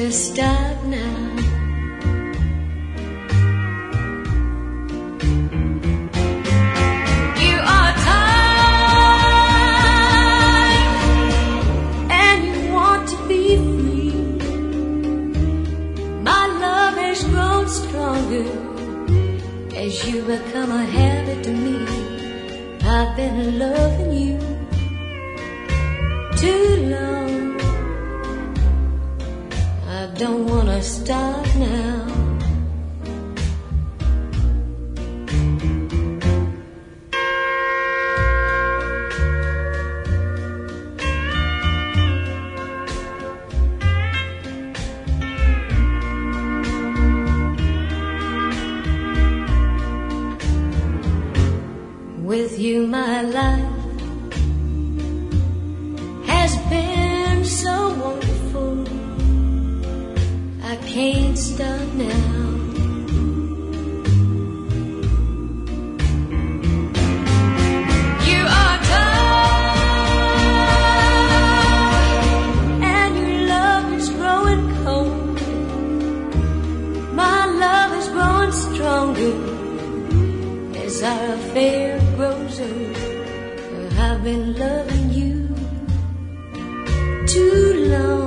stop now. You are tired and you want to be free. My love has grown stronger as you become a habit to me. I've been loving you too long. I don't wanna stop now. With you my life has been so wonderful. I can't stop now. You are tired and your love is growing cold. My love is growing stronger as our affair grows old. I've been loving you too long.